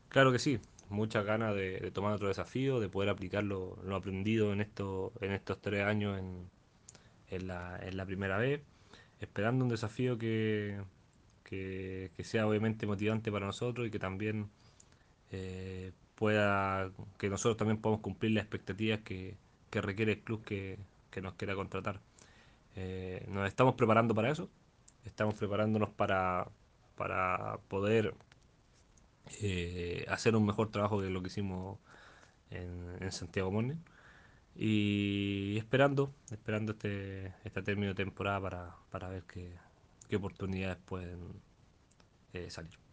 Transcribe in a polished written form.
Claro que sí, muchas ganas de tomar otro desafío, de poder aplicar lo aprendido en estos 3 años en la primera vez, esperando un desafío que sea obviamente motivante para nosotros y que también que nosotros también podamos cumplir las expectativas que requiere el club que nos quiera contratar. Nos estamos preparando para eso, estamos preparándonos para poder hacer un mejor trabajo que lo que hicimos en Santiago Morning y esperando este término de temporada para ver qué oportunidades pueden salir.